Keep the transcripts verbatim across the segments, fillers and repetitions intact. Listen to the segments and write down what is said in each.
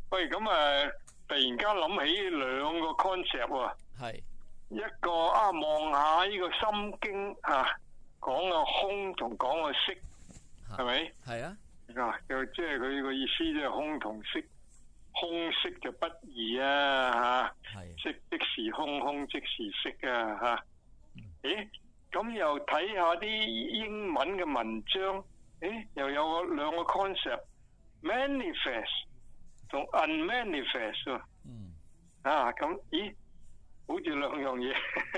喂，咁啊，突然間諗起兩個 concept 喎。 係一個啊，望下呢個心經啊，講個空同講個色，係咪？ 係啊。 啊，就即係佢個意思，即係空同色，空色就不二啊，吓。係。色即是空，空即是色啊，吓。誒，咁又睇下啲英文嘅文章，誒，又有兩個 concept，manifest 同 unmanifest 喎。嗯。啊，咁，咦？好似兩樣嘢，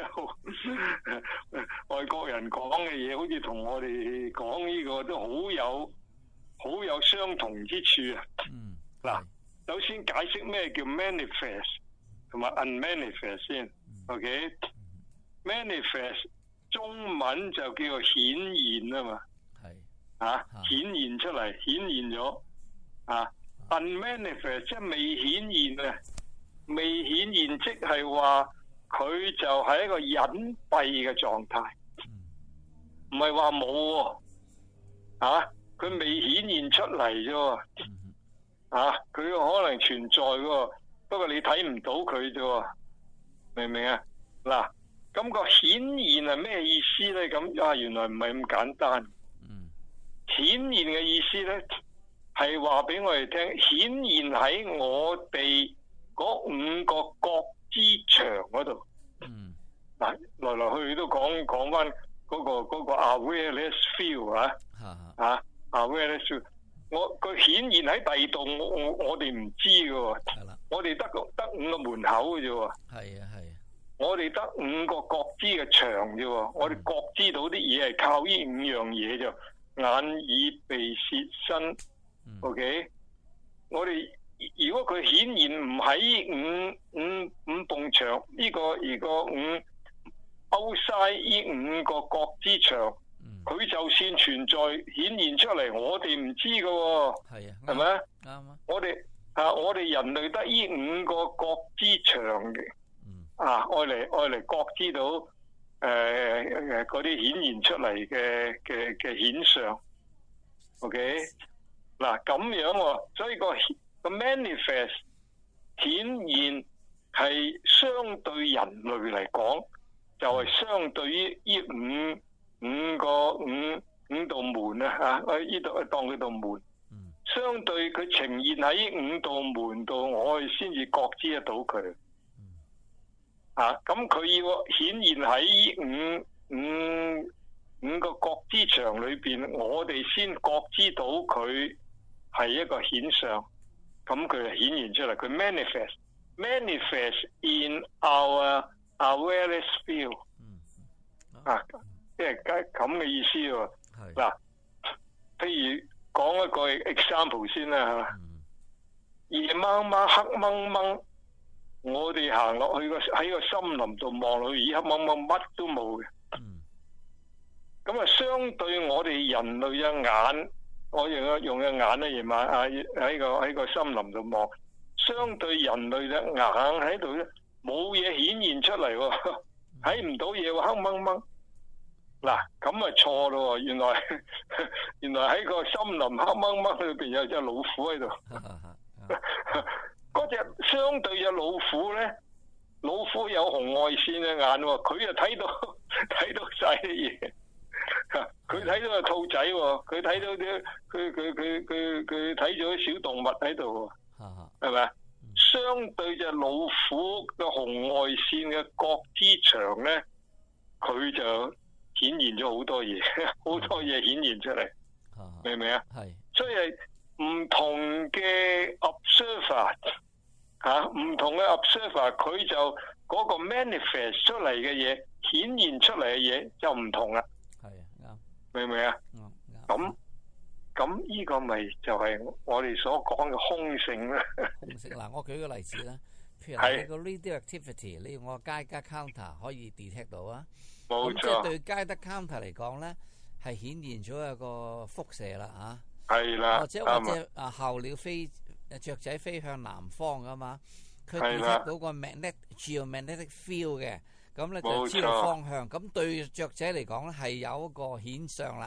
外國人講嘅嘢，好似同我哋講呢個都好有好有相同之處啊！嗯，嗱，首先解釋咩叫 manifest 同埋 unmanifest 先。OK，manifest 中文就叫做顯現啊嘛，係啊，顯現出嚟，顯現咗啊。unmanifest 即係未顯現啊，未顯現即係話。佢就係一個隱蔽嘅狀態，唔係話冇喎，啊，佢未顯現出嚟啫，啊，佢可能存在喎，不過你睇唔到佢啫，明唔明啊？嗱，咁個顯現係咩意思咧？咁啊，原來唔係咁簡單。顯現嘅意思咧，係話俾我哋聽，顯現喺我哋嗰五個角之長嗰度，嗯，嗱，來來去去都講講翻嗰個嗰個 awareness field 啊，啊 awareness field，我佢顯現喺第二度，我我我哋唔知嘅喎，係啦，我哋得個得五個門口嘅啫喎，係啊係啊，我哋得五個覺知嘅場啫喎，我哋覺知到啲嘢係靠呢五樣嘢啫，眼耳鼻舌身 ，OK，我哋。如果佢顯現唔喺五五五埲牆呢個呢個五 outside 呢五個角之牆，佢、嗯、就算存在顯現出嚟，我哋唔知噶，係啊，係咪啊？啱啊！我哋啊，我哋人類得呢五個角之牆嘅，嗯、啊，愛嚟愛嚟覺知到誒誒嗰啲顯現出嚟嘅嘅嘅顯相 ，OK， 嗱咁樣喎，所以個。個 manifest 顯現係相對人類嚟講，就係、是、相對於呢五五個五五道門啊嚇，呢度當佢道門，嗯、相對佢呈現喺呢五道門度，我哋先至覺知得到佢。嗯、啊，咁佢要顯現喺呢五五五個覺知場裏邊，我哋先覺知到佢係一個顯相。咁佢就顯現出嚟，佢 manifest manifest in our awareness field，嗯嗯、啊，即係咁嘅意思喎。嗱是，譬如講一個 example 先啦嚇，嗯、夜掹掹黑掹掹，我哋行落去個喺個森林度望落去，咦黑掹掹乜都冇嘅。咁啊、嗯，相對我哋人類嘅眼。我用嘅用嘅眼咧，夜晚啊喺個喺個森林度望，相對人類嘅眼喺度咧，冇嘢顯現出嚟喎，睇唔到嘢喎，黑掹掹。嗱，咁啊錯咯，原來原來喺個森林黑掹掹裏邊有隻老虎喺度。嗰隻相對隻老虎咧，老虎有紅外線嘅眼喎，佢就睇到睇到晒啲嘢。佢睇到個兔仔喎，佢睇到啲，佢佢佢佢佢睇咗啲小動物喺度喎，係咪啊？相對隻老虎嘅紅外線嘅覺知場咧，佢就顯現咗好多嘢，好多嘢顯現出嚟，明唔明啊？係，所以係唔同嘅 observer 吓，唔同嘅 observer，佢就嗰個 manifest 出嚟嘅嘢，顯現出嚟嘅嘢就唔同啦。明唔明啊？咁咁呢個咪就係我哋所講嘅空性啦。空性嗱，我舉個例子啦，譬如你個 radioactivity，你用個 Geiger counter 可以 detect 到啊。冇錯。咁即係對 Geiger counter嚟講咧，係顯現咗一個輻射啦嚇。係啦。或者或者啊，候鳥飛雀仔飛向南方啊嘛，佢 detect 到個 magnetic geomagnetic field 嘅。咁咧就知道方向，咁對雀仔嚟講咧係有一個顯相啦，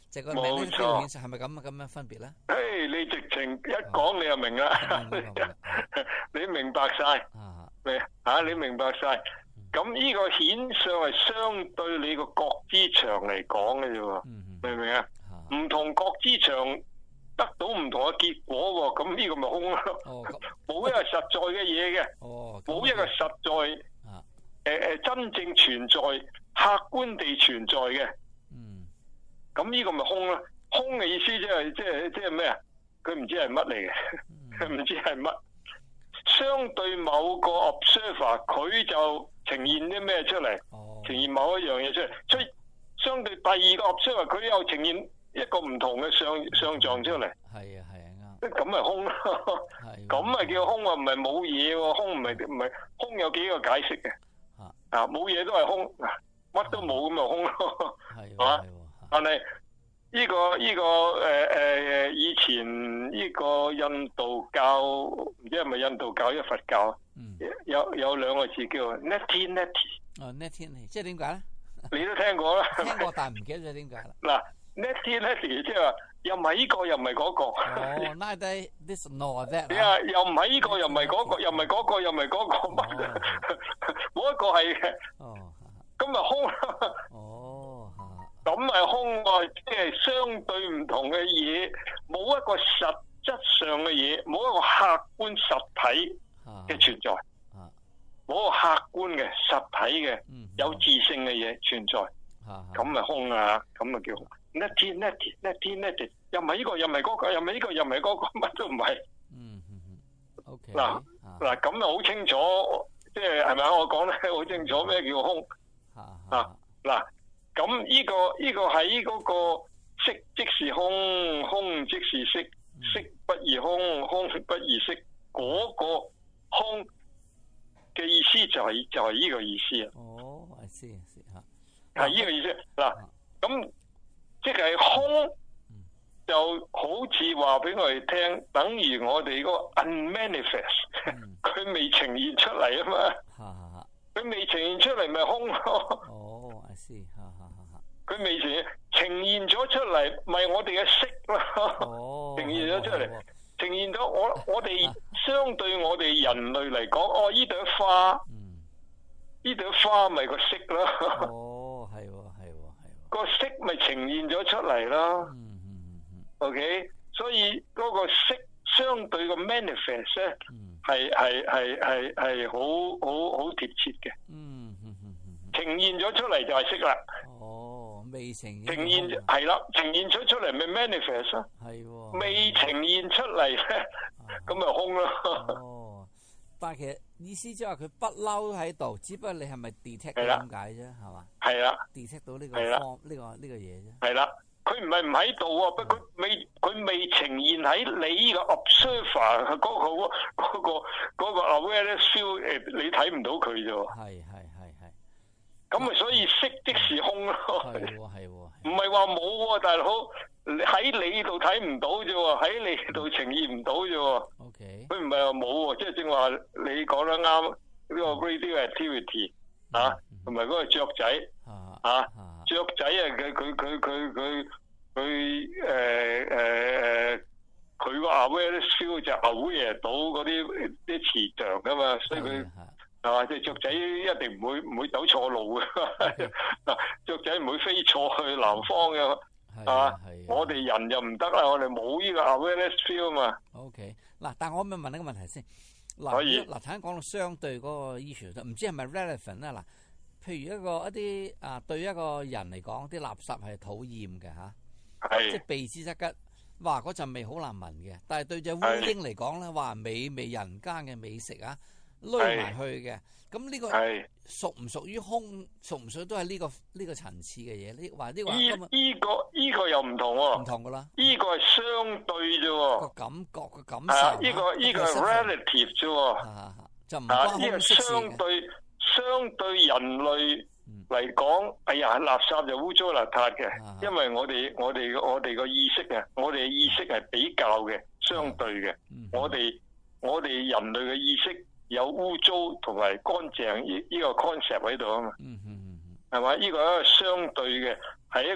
就個 magnetic field 係咪咁咁樣分別咧？ 誒，你直情一講你就明啦，你明白晒，你嚇你明白晒。咁呢個顯相係相對你個覺知場嚟講嘅啫喎，明唔明啊？唔同覺知場得到唔同嘅結果喎，咁呢個咪空咯。冇一個實在嘅嘢嘅，冇一個實在誒誒真正存在、客觀地存在嘅。咁呢個咪空咯。空嘅意思即係即係即係咩啊？佢唔知係乜嚟嘅，佢唔知係乜。相對某個 observer， 佢就呈現啲咩出嚟？哦、呈現某一樣嘢出嚟。所以相對第二個 observer， 佢又呈現一個唔同嘅相相狀出嚟。係啊係啊啱。咁咪空咯。咁咪叫空啊？唔係冇嘢喎。空唔係唔係空有幾個解釋嘅。啊冇嘢都係空，乜都冇咁咪空咯。係嘛？但係。呢、這個呢、這個誒誒誒，以前呢個印度教唔知係咪印度教，一佛教，嗯、有有兩個字叫 neti neti。哦 neti neti， 即係點解咧？你都聽過啦。聽過，但係唔記得咗點解啦。嗱 neti neti 即係話又唔係呢個，又唔係嗰個。哦 neither this nor that。你話又唔係呢個，又唔係嗰個，又唔係嗰個，又唔係嗰個，乜冇一個係嘅。哦。咁咪空啦。哦。咁係空喎，即係相對唔同嘅嘢，冇一個實質上嘅嘢，冇一個客觀實體嘅存在，冇一個客觀嘅實體嘅有自性嘅嘢存在，咁咪空啊，咁咪叫 neti neti neti neti， 又唔係呢個，又唔係嗰個，又唔係呢個，又唔係嗰個，乜都唔係。嗯嗯嗯。OK。嗱嗱，咁就好清楚，即係係咪啊？我講得好清楚咩叫空啊？嗱。咁呢、這個呢、這個喺嗰個色即是空，空即是色，色不異空，空不異色，嗰、那個空嘅意思就係、是、就係、是、呢個意思啊。哦，我知知吓，係呢個意思。嗱，咁即係空就好似話俾我哋聽，等於我哋嗰個 unmanifest， 佢、嗯、未呈現出嚟啊嘛。佢未呈現出嚟咪空咯。哦，我知。佢未呈現，呈現咗出嚟，咪我哋嘅色咯。哦，呈現咗出嚟，哦、呈現咗我我哋相對我哋人類嚟講，哦，呢朵花，呢朵、嗯、花咪個色咯。哦，係喎，係喎，係喎。個色咪呈現咗出嚟咯。嗯嗯嗯。O K， 所以嗰個色相對個 manifest 咧，係係係係係好好好貼切嘅。嗯嗯嗯嗯。呈現咗出嚟就係色啦。未呈現呈現係啦，呈現出出嚟咪 manifest 咯，係喎。未呈現出嚟咧，咁咪空咯。哦，但係其實意思即係話佢不嬲喺度，只不過你係咪 detect 咁解啫，係嘛？係啦 ，detect 到呢個 form 呢個呢個嘢啫。係啦，佢唔係唔喺度啊，不過佢未佢未呈現喺你個 observer 嗰個嗰個嗰個 awareness field 誒，你睇唔到佢啫喎。係係。咁咪所以色即是空咯，係喎係喎，唔係話冇喎，大佬喺你度睇唔到啫喎，喺你度呈現唔到啫喎。O K， 佢唔係話冇喎，即係正話你講得啱，呢個 radioactivity 啊，同埋嗰個雀仔啊，雀仔啊，佢佢佢佢佢佢誒誒誒，佢個 awareness field 就 aware 到嗰啲啲磁場噶嘛，所以佢。係嘛？即係雀仔一定唔會唔會走錯路嘅，嗱，雀仔唔會飛錯去南方嘅，係嘛？我哋人就唔得啦，我哋冇呢個 awareness feel 嘛。OK， 嗱，但係我咪問你個問題先。可以。嗱，頭先講到相對嗰個 issue，唔知係咪 relevant 啊？嗱，譬如一個一啲啊，對一個人嚟講，啲垃圾係討厭嘅嚇，即係避之則吉。哇，嗰陣味好難聞嘅，但係對隻烏蠅嚟講咧，哇，美味人間嘅美食啊！攞埋去嘅，咁呢個屬唔屬於空？屬唔屬都係呢個呢個層次嘅嘢？呢話呢個呢呢個呢個又唔同喎，唔同噶啦。呢個係相對啫喎，個感覺個感受。呢個呢個係 relative 啫喎，就唔關呢個相對相對人類嚟講，哎呀，垃圾就污糟邋遢嘅，因為我哋我哋我哋個意識啊，我哋嘅意識係比較嘅，相對嘅。我哋我哋人類嘅意識。有污糟同埋乾淨呢呢個 concept 喺度啊嘛，嗯嗯嗯，係嘛？呢個係一個相對嘅，係一個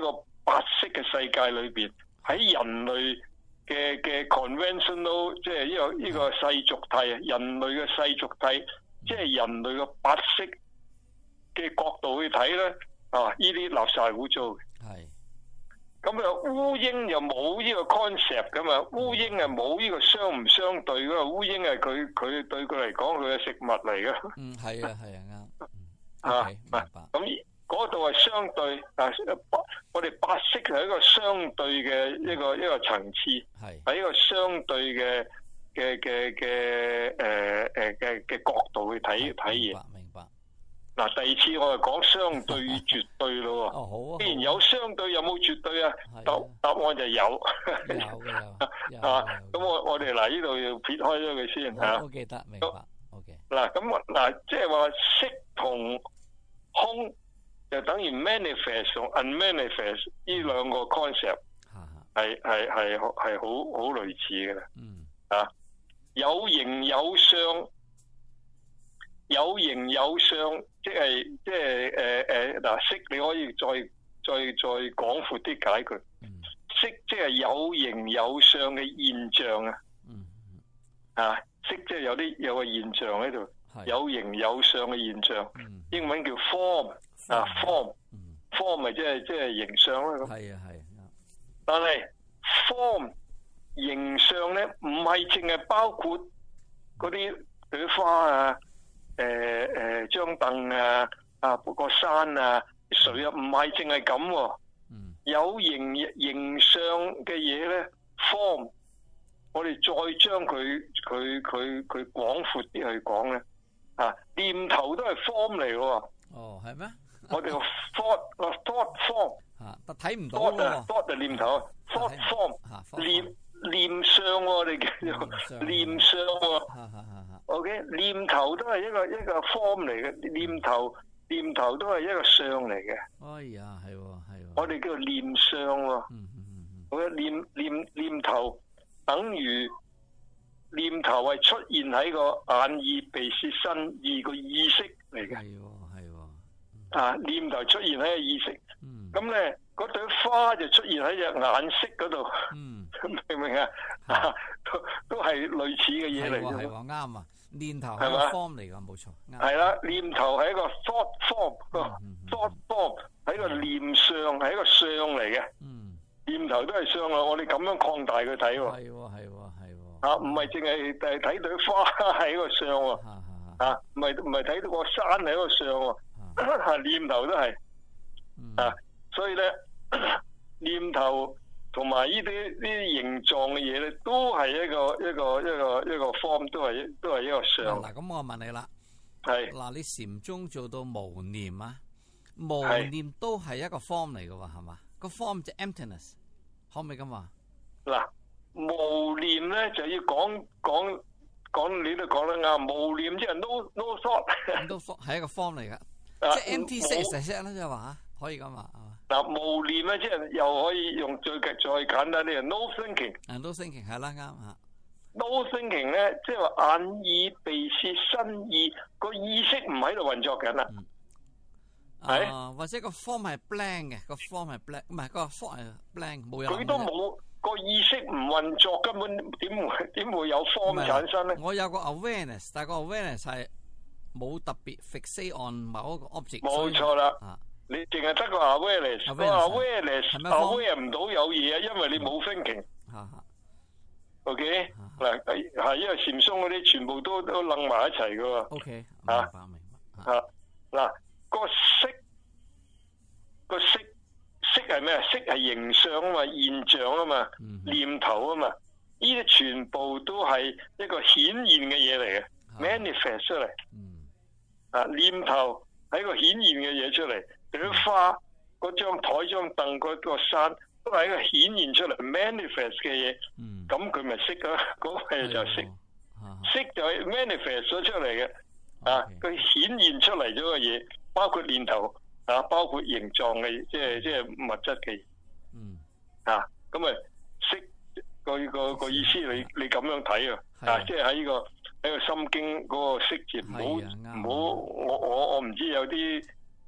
八識嘅世界裏邊，喺人類嘅嘅 conventional， 即係呢個呢個世俗體啊，人類嘅世俗體，即係人類嘅八識嘅角度去睇咧，啊，呢啲垃圾係污糟嘅。係。咁啊，烏蠅又冇呢個 concept 噶嘛，烏蠅係冇呢個相唔相對噶，烏蠅係佢佢對佢嚟講佢嘅食物嚟噶。嗯，係啊，係啊，啱。啊，明白。咁嗰度係相對啊，我哋八識係一個相對嘅一個一個層次，係喺一個相對嘅嘅嘅嘅誒誒嘅嘅角度去睇睇嘢。明白，明白。嗱，第二次我係講相對與絕對咯。哦，好啊。既然有相對，有冇絕對啊？答答案就有。有有。啊，咁我我哋嗱呢度要撇開咗佢先嚇。我記得，明白。OK。嗱，咁嗱，即係話識同空就等於 manifest 同 unmanifest 呢兩個 concept 係係係係好好類似嘅。嗯。啊，有形有相。有形有相，即係即係誒誒嗱，識你可以再再再廣闊啲解佢。識即係有形有相嘅現象啊。嗯。啊，識即係有啲有個現象喺度，有形有相嘅現象。嗯。英文叫 form 啊 form。嗯。form 咪即係即係形相啦咁。係啊係。但係 form 形相咧，唔係淨係包括嗰啲朵花啊。誒誒，張凳啊，啊個山啊，水啊，唔係淨係咁。嗯。有形形相嘅嘢咧 ，form， 我哋再將佢佢佢佢廣闊啲去講咧，啊，念頭都係 form 嚟嘅。哦，係咩？我哋個 thought 個 thought form 啊，但睇唔到喎。thought 就念頭 ，thought form 念念相，我哋叫做念相喎。O.K. 念頭都係一個一個 form 嚟嘅，念頭念頭都係一個相嚟嘅。哎呀，係喎係喎。我哋叫做念相喎。嗯嗯嗯。好嘅，念念念頭等於念頭係出現喺個眼耳鼻舌身意個意識嚟嘅。係喎係喎。啊，念頭出現喺個意識。嗯。咁咧，嗰朵花就出現喺隻眼色嗰度。嗯。明唔明啊？都都係類似嘅嘢嚟嘅。係喎，啱啊。念頭係個 form 嚟噶，冇錯。係啦，念頭係一個 thought form，個 thought form 係一個念相，係一個相嚟嘅。嗯，念頭都係相啊！我哋咁樣擴大佢睇喎。係喎，係喎，係喎。啊，唔係淨係誒睇朵花係一個相喎。啊，唔係唔係睇到個山係一個相喎。念頭都係。啊，所以咧，念頭同埋呢啲呢啲形狀嘅嘢咧，都係一個一個一個一個 form， 都係都係一個相。嗱，咁我問你啦，係嗱，你禪宗做到無念啊，無念都係一個 form 嚟嘅喎，係嘛？個 form 就 emptiness， 可唔可以咁話？嗱，無念咧就要講講講，你都講得啱，無念即係 no no thought，no thought 係一個 form 嚟噶，即係 empty space 啦，即係話可以咁話係嘛？嗱，無念咧，即係又可以用最極再簡單啲啊 ，no thinking。啊 ，no thinking 係啦，啱吓。no thinking 咧，即係話眼耳鼻舌身意個意識唔喺度運作緊啦。係、嗯。或者個 form 係 blank 嘅，個 form 係 blank， 唔係個 form 係 blank， 冇有。佢都冇個意識唔運作，根本點會點會有 form 產生咧？我有個 awareness， 但係個 awareness 係冇特別 fixate on 某一個 object。冇錯啦。啊。你淨係得個 awareness， 個 awareness，aware 唔到有嘢啊，因為你冇 thinking。OK，嗱係因為禪宗嗰啲全部都都楞埋一齊噶喎。OK，明白明白。啊嗱個識個識識係咩啊？識係形相啊嘛，現象啊嘛，念頭啊嘛，呢啲全部都係一個顯現嘅嘢嚟嘅 ，manifest 出嚟。啊念頭係一個顯現嘅嘢出嚟。朵花、嗰張台、張凳、嗰個山，都係一個顯現出嚟 manifest 嘅嘢。咁佢咪識咯？嗰個嘢就識，識就係 manifest 咗出嚟嘅。啊，佢顯現出嚟咗嘅嘢，包括念頭啊，包括形狀嘅，即係即係物質嘅。嗯。啊，咁咪識個個個意思你，你你咁樣睇啊？啊，即係喺呢個喺個心經嗰個識字，唔好唔好，我我我唔知有啲。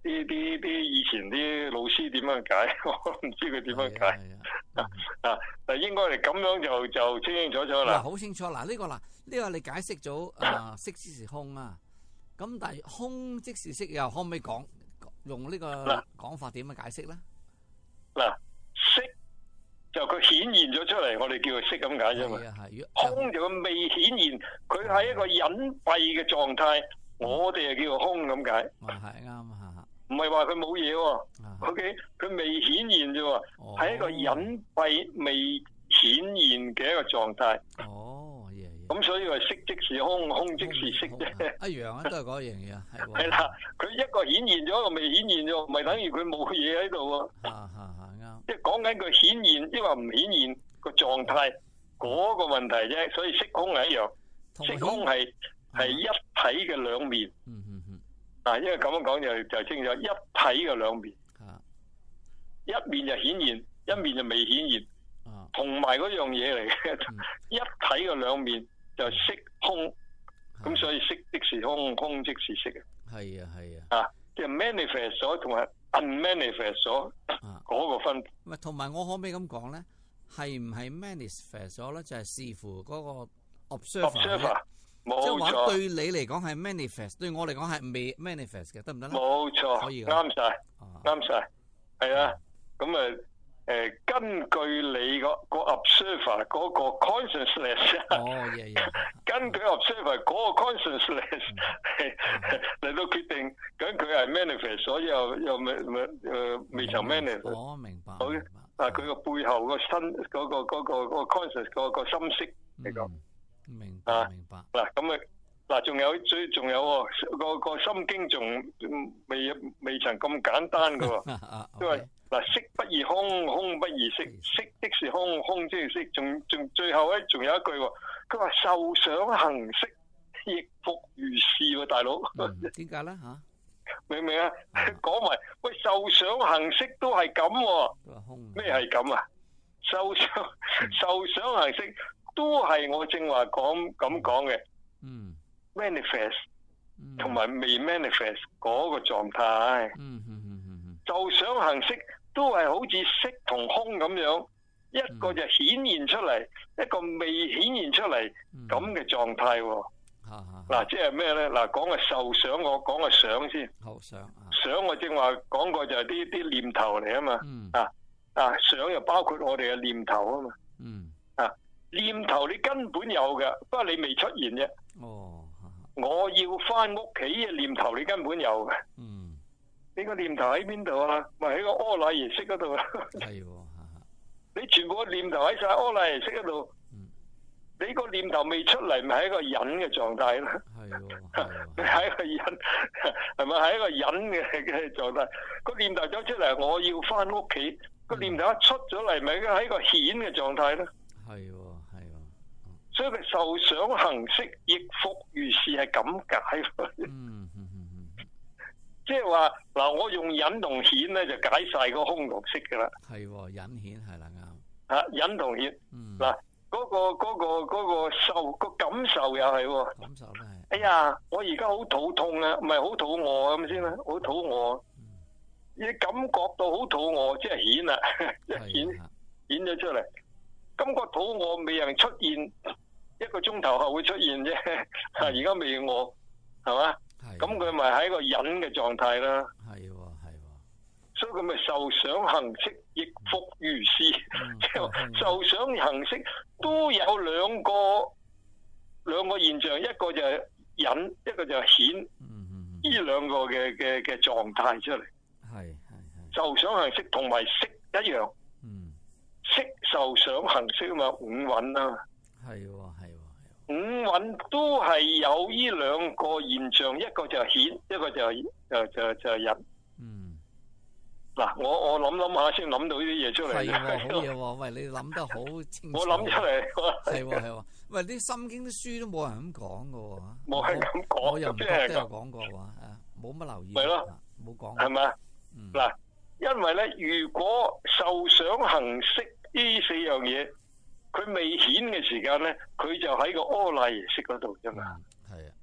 啲啲啲以前啲老師點樣解，我唔知佢點樣解。啊啊，但應該嚟咁樣就就清清楚楚啦。 好清楚嗱，呢、這個嗱呢、這個你解釋咗啊，色即是空啊。咁但係空即是色又可唔可以講用呢個講法點樣解釋咧？ 嗱，色就佢顯現咗出嚟，我哋叫佢色咁解啫嘛。空就佢未顯現，佢係一個隱蔽嘅狀態，我哋就叫做空咁解。 係啱啊， 唔係話佢冇嘢喎。OK， 佢未顯現啫喎，係、哦、一個隱蔽未顯現嘅一個狀態。 哦，嘢嘢。咁所以話色即是空，空即是色啫。 一樣啊，都係嗰樣嘢。係。 係啦，佢一個顯現咗，一個未顯現咗，唔係等於佢冇嘢喺度喎。 啊啊啊啱。即係講緊佢顯現，即係話唔顯現個狀態嗰個問題啫。所以色空係一樣，色空係係一體嘅兩面。 嗯嗯嗯。 嗱，因為咁樣講就就清楚，一體嘅兩面。 啊。 一面就顯現，一面就未顯現。啊。同埋嗰樣嘢嚟嘅，一體嘅兩面就色空。咁所以色即是空，空即是色。 係啊係啊。 啊，即係 manifest 咗同埋 unmanifest 咗嗰個分別。 唔係，同埋我可唔可以咁講咧？係唔係 manifest 咗咧？就係視乎嗰個 observer。冇錯。即係話對你嚟講係 manifest，對我嚟講係未 manifest 嘅，得唔得咧？ 冇錯。可以。啱晒。啱晒。係啊。咁啊。誒，根據你個個 observer 嗰個 consciousness， 哦，嘢嘢， 根據 observer 嗰個 consciousness 嚟到決定，咁佢係 manifest，所以又又未未誒未曾 manifest。 我明白。 好，啊，佢個背後個身嗰個嗰個嗰個 conscious 嗰個心識嚟講。 明白，明白。 嗱，咁啊，嗱，仲有最仲有喎，個個心經仲未未曾咁簡單噶喎，因為。嗱，色不異空，空不異色，色即是空，空即是色。仲仲最後咧，仲有一句喎，佢話受想行識，亦復如是喎，大佬。 點解咧嚇？ 明唔明啊？講埋喂，受想行識都係咁喎。咩係咁啊？受想受想行識都係我正話講咁講嘅。嗯。manifest 同埋未 manifest 嗰個狀態。嗯嗯嗯嗯。受想行識。都係好似色同空咁樣，一個就顯現出嚟，嗯、一個未顯現出嚟咁嘅狀態。嗱、嗯，即係咩咧？嗱，講嘅受想，我講嘅想先。好想。想我正話講過就係啲啲念頭嚟啊嘛。嗯、啊啊，想又包括我哋嘅念頭啊嘛。嗯。啊，念頭你根本有嘅，不過你未出現啫。哦。我要翻屋企嘅念頭你根本有嘅。嗯。你個念頭喺邊度啊？咪喺個阿賴耶識嗰度啊！係喎，你全部個念頭喺晒阿賴耶識嗰度，你個念頭未出嚟，咪喺一個隱嘅狀態咯。係喎，你喺一個隱，係咪喺一個隱嘅嘅狀態？個念頭走出嚟，我要翻屋企。個念頭一出咗嚟，咪喺一個顯嘅狀態咯。係喎，係喎。所以佢受想行識，亦復如是，係咁解。嗯。即係話嗱，我用隱同顯咧就解晒個空同色噶啦。係隱顯係啦啱。啊，隱同顯。嗯。嗱，嗰個嗰個嗰個受個感受又係。感受都係。哎呀，我而家好肚痛啊，唔係好肚餓咁先啦，好肚餓。你感覺到好肚餓，即係顯啦，一顯顯咗出嚟。感覺肚餓未能出現，一個鐘頭後會出現啫。而家未餓，係嘛？咁佢咪喺一個隱嘅狀態啦。係喎，係喎。所以佢咪受想行識，亦復如是。即係話受想行識都有兩個兩個現象，一個就係隱，一個就係顯。嗯嗯。呢兩個嘅嘅嘅狀態出嚟。係係係。受想行識同埋色一樣。嗯。色受想行識啊嘛，五蘊啊嘛。係喎，係。五蘊都係有呢兩個現象，一個就係顯，一個就係就就就係隱。嗯。嗱，我我諗諗下先諗到呢啲嘢出嚟。係喎，好嘢喎！喂，你諗得好清楚。我諗出嚟。係喎係喎，喂，啲心經啲書都冇人咁講噶喎。冇人咁講。我又唔覺得有講過話，啊，冇乜留意。係咯。冇講。係咪啊？嗱，因為咧，如果受想行識呢四樣嘢，佢未顯嘅時間咧，佢就喺個阿賴耶識嗰度啫嘛。係啊，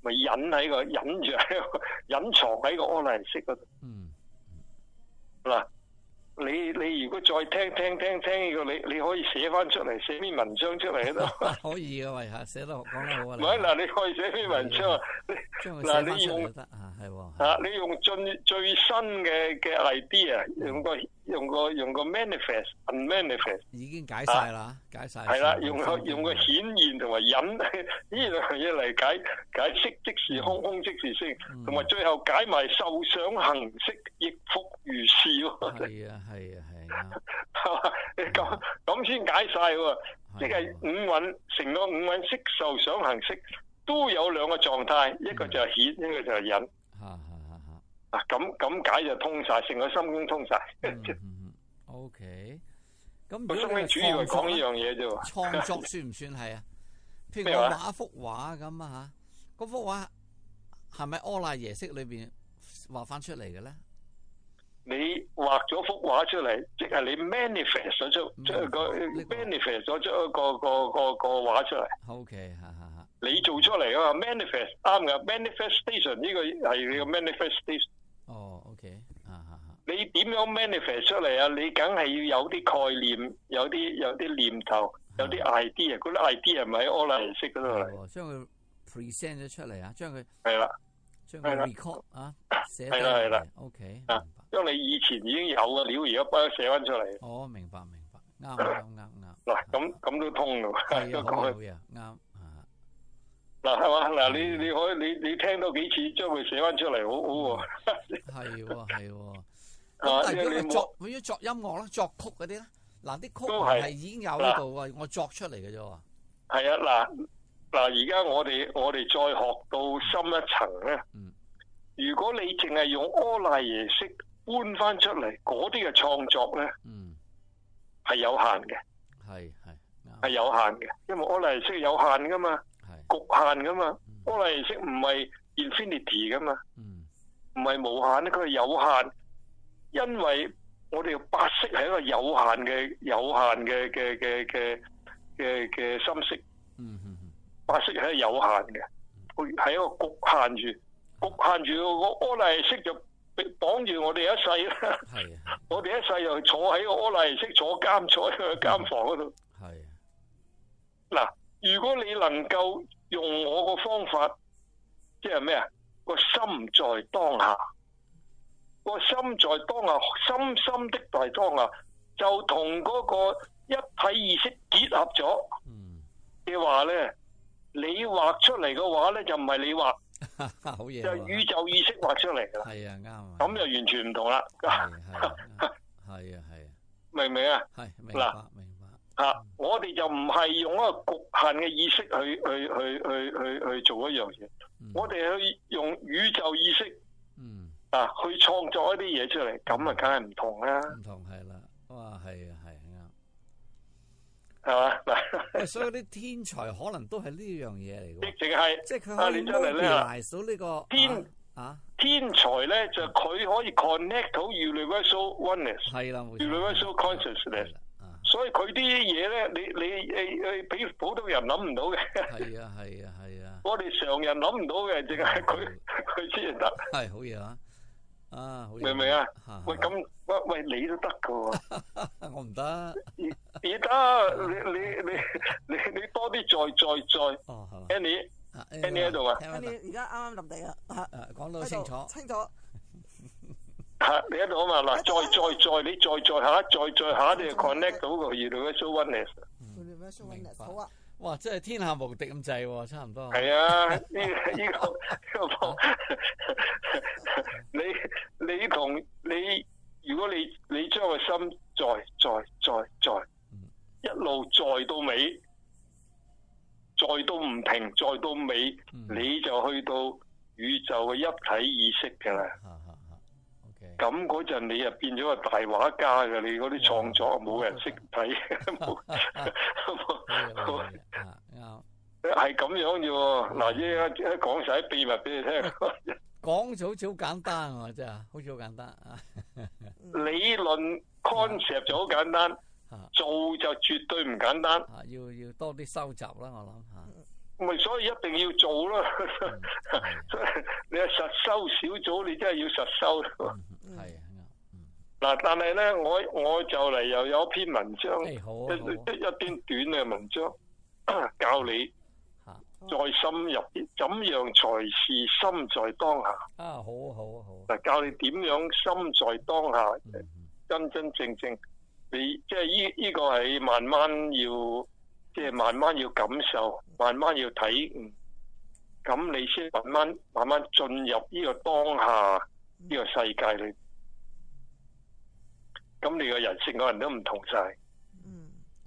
咪隱喺個隱住喺個隱藏喺個柯賴耶識嗰度。 嗯。 嗱，你你如果再聽聽聽聽呢個，你你可以寫翻出嚟，寫篇文章出嚟都可以嘅，喂嚇，寫得講得好啊。 唔係嗱，你可以寫篇文章啊。嗱，你用得啊，係喎。 啊，你用最最新嘅嘅 idea，用個用個用個 manifest、unmanifest 已經解晒啦，解晒。 係啦，用個用個顯現同埋隱呢兩樣嘢嚟解解色即是空，空即是色，同埋最後解埋受想行識亦復如是喎。 係啊，係啊，係啊。 係嘛？咁咁先解晒喎，即係五蘊成個五蘊色受想行識都有兩個狀態，一個就係顯，一個就係隱。 嚇嚇嚇嚇！ 啊，咁咁解就通晒，成個心經通晒。 嗯嗯 O K。咁個心經主要係講呢樣嘢啫喎。 創作算唔算係啊？譬如我畫一幅畫咁啊嚇，嗰幅畫係咪柯賴耶識裏邊畫翻出嚟嘅咧？ 你畫咗幅畫出嚟，即係你 manifest 咗出出個 manifest 咗出一個個個個畫出嚟。 O K， 嚇嚇嚇。 你做出嚟啊嘛 ，manifest 啱㗎 ，manifestation 呢個係你個 manifestation。 哦 ，OK，啊啊啊。 你點樣 manifest 出嚟啊？你梗係要有啲概念，有啲有啲念頭，有啲 idea，嗰啲 idea 咪喺柯賴耶識嗰度嚟。 將佢 present 咗出嚟啊！將佢係啦， 將佢 record 啊，寫係啦係啦 ，OK， 啊，將你以前已經有嘅料，而家幫佢寫翻出嚟。 哦，明白明白，啱啱啱啱。 嗱，咁咁都通㗎， 係啊，好嘢，啱啊。 嗱，係嘛？嗱，你你可以你你聽多幾次，將佢寫翻出嚟，好好喎。係喎係喎。咁但係如果你作，如果作音樂啦、作曲嗰啲咧，嗱啲曲係已經有呢度喎，我作出嚟嘅啫喎。 係啊，嗱嗱，而家我哋我哋再學到深一層咧。嗯。如果你淨係用柯賴耶識搬翻出嚟，嗰啲嘅創作咧，嗯，係有限嘅。係係。係有限嘅，因為柯賴耶識有限噶嘛。局限噶嘛，柯賴耶識唔係 infinity 噶嘛，唔係無限咧，佢係有限。因為我哋八識係一個有限嘅、有限嘅嘅嘅嘅嘅嘅心識，八識係有限嘅，佢係一個局限住，局限住個柯賴耶識就綁住我哋一世啦。我哋一世又坐喺個柯賴耶識坐監，坐喺個監房嗰度。係嗱。如果你能夠用我個方法，即係咩啊？個心在當下，個心在當下，深深的在當下，就同嗰個一體意識結合咗嘅話咧，你畫出嚟嘅畫咧就唔係你畫，好嘢，就宇宙意識畫出嚟噶啦。係啊，啱啊。咁就完全唔同啦。係啊，係啊，明唔明啊？係，明白。啊！我哋就唔係用一個局限嘅意識去去去去去去做一樣嘢，嗯、我哋去用宇宙意識，嗯啊，去創作一啲嘢出嚟，咁啊，梗係唔同啦。唔同係啦，哇，係啊，係啱，係嘛嗱。所以啲天才可能都係呢樣嘢嚟嘅，淨係即係佢可以 mobilize 到呢個天啊天才咧，就佢可以 connect 到 universal oneness，係啦，universal consciousness。所以佢啲嘢咧，你你誒誒，俾普通人諗唔到嘅。係啊係啊係啊！我哋常人諗唔到嘅，淨係佢佢先得。係好嘢啊！啊，明唔明啊？喂，咁喂喂，你都得噶喎？我唔得。你你得，你你你你你多啲再再再。哦，係嘛 Annie，Annie 喺度啊 ？Annie 而家啱啱臨地啊！ 誒，講到清楚。清楚。 吓，你喺度啊嘛？嗱，再再再，你再再下，再再下，你就 connect 到個 universal oneness。universal oneness 好啊！ 哇，真係天下無敵咁滯，差唔多。 係啊，呢呢個呢個，你你同你，如果你你將個心在在在在，一路在到尾，在到唔停，在到尾，你就去到宇宙嘅一體意識㗎啦。咁嗰陣你又變咗個大畫家嘅，你嗰啲創作冇人識睇，冇係咁樣啫喎。嗱，依家一講晒啲秘密俾你聽， 講就好似好簡單喎，真係好似好簡單啊。 理論 concept 就好簡單，做就絕對唔簡單。 要要多啲收集啦，我諗嚇。 咪所以一定要做咯。所以你係實修小組，你真係要實修。 係嗱，但係咧，我我就嚟又有篇文章， 一一一篇短嘅文章，教你再深入啲，怎樣才是心在當下。 啊，好好好。 嗱，教你點樣心在當下，真真正正，你即係依依個係慢慢要，即係慢慢要感受，慢慢要體悟，咁你先慢慢慢慢進入呢個當下呢個世界裏。咁你個人成個人都唔同晒。 嗯。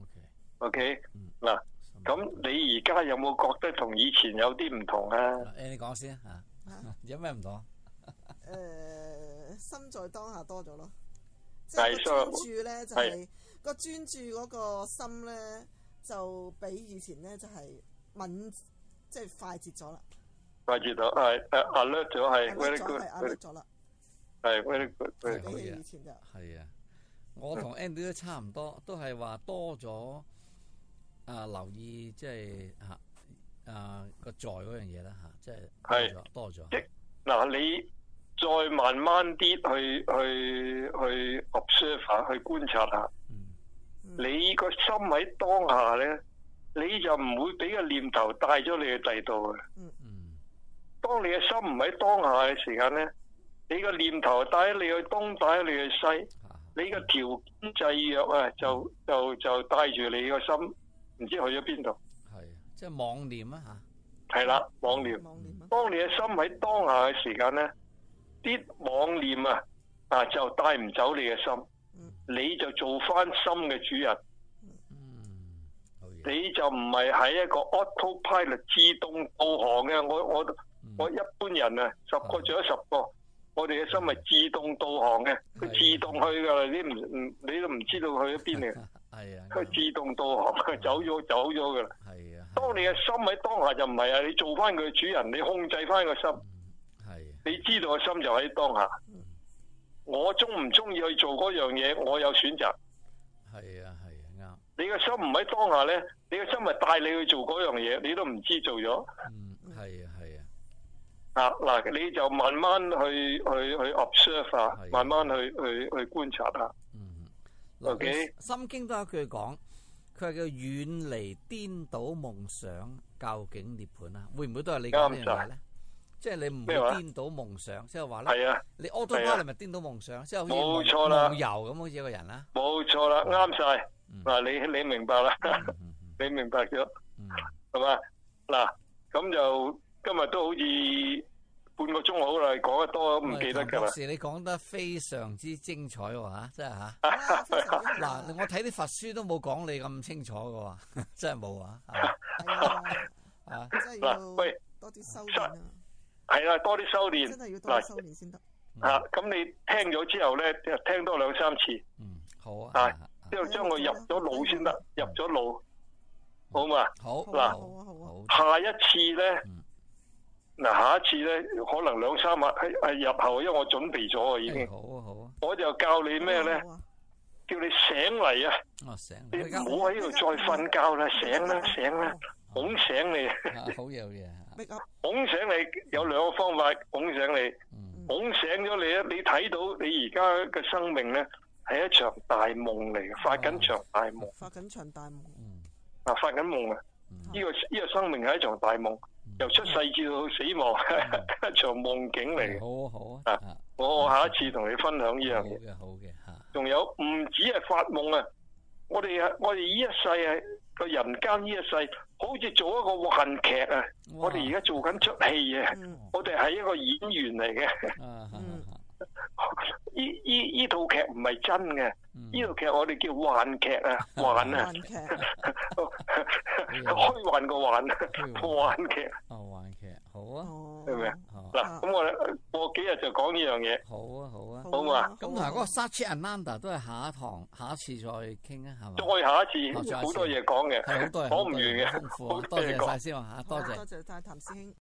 O K。嗱，咁你而家有冇覺得同以前有啲唔同啊？ 誒，你講先啊。有咩唔同？ 誒，心在當下多咗咯。即係個專注咧，就係個專注嗰個心咧，就比以前咧就係敏，即係快捷咗啦。 快捷咗，係誒 alert 咗，係 very good，係 alert 咗啦。 係 very good， 比起以前就係啊。我同 Andy 都差唔多，都係話多咗啊！留意即係啊啊個在嗰樣嘢啦嚇，即係多咗多咗。 即嗱，你再慢慢啲去去去 observe 下，去觀察下。嗯。你個心喺當下咧，你就唔會俾個念頭帶咗你去第度嘅。嗯嗯。當你嘅心唔喺當下嘅時間咧，你個念頭帶咗你去東，帶咗你去西。你個條件制約啊，就就就帶住你個心，唔知去咗邊度。 係，即係妄念啊嚇。係啦，妄念。妄念。當你嘅心喺當下嘅時間咧，啲妄念啊啊就帶唔走你嘅心，嗯、你就做翻心嘅主人。嗯。你就唔係喺一個 autopilot 自動導航嘅，我我、嗯、我一般人啊，十個仲有十個。我哋嘅心係自動導航嘅，佢自動去噶啦，你唔唔你都唔知道去咗邊嚟。係啊，佢自動導航，佢走咗走咗噶啦。係啊。當你嘅心喺當下就唔係啊，你做翻佢主人，你控制翻個心。係。你知道個心就喺當下。我中唔中意去做嗰樣嘢，我有選擇。係啊係啊啱。你嘅心唔喺當下咧，你嘅心係帶你去做嗰樣嘢，你都唔知做咗。嗯，係啊係啊。啊嗱，你就慢慢去去去 observe 下，慢慢去去去觀察下。嗯 ，OK。 心經都有一句講，佢係叫遠離顛倒夢想，究竟涅槃啊？會唔會都係你講呢樣嘢咧？即係你唔會顛倒夢想，即係話咧。係啊。你 autopilot 咪顛倒夢想，即係好似夢遊咁，好似一個人啦。 冇錯啦，啱晒。嗱，你你明白啦，你明白咗，係嘛？嗱，咁就。今日都好似半個鐘好啦，講得多都唔記得㗎啦。博士， 你講得非常之精彩喎嚇，真係嚇。嗱，我睇啲佛書都冇講你咁清楚嘅喎，真係冇啊。 啊，真係要喂多啲修練啊。 係啦，多啲修練。 真係要多啲修練先得。 啊，咁你聽咗之後咧，聽多兩三次。 嗯，好啊。 啊，之後將佢入咗腦先得，入咗腦，好嘛？ 好。 嗱，下一次咧。嗱，下一次咧，可能兩三日喺喺日後，因為我準備咗啊，已經。好啊，好啊。我就教你咩咧？叫你醒嚟啊！哦，醒！你唔好喺度再瞓覺啦，醒啦，醒啦，拱醒你。 好嘢，好嘢。 拱醒你有兩個方法，拱醒你。拱醒咗你咧，你睇到你而家嘅生命咧，係一場大夢嚟嘅，發緊場大夢。 發緊場大夢。 嗯。啊，發緊夢啊！呢個呢個生命係一場大夢。由出世至到死亡，一場夢境嚟。 好好啊！ 啊，我下一次同你分享呢樣嘢。 好嘅，好嘅吓。仲有唔止係發夢啊！我哋啊，我哋呢一世係個人間呢一世，好似做一個幻劇啊！我哋而家做緊出戲啊！我哋係一個演員嚟嘅。嗯。呢呢呢套劇唔係真嘅，呢套劇我哋叫幻劇啊，幻啊，虛幻個幻，幻劇。 哦，幻劇，好啊， 係咪啊？嗱，咁我過幾日就講呢樣嘢。 好啊，好啊， 好嘛？ 咁同埋嗰個 Satchitananda 都係下一堂，下一次再傾啊，係嘛？ 再下一次，好多嘢講嘅， 係好多嘢講唔完嘅， 豐富，多謝晒先啊，多謝， 多謝晒譚師兄。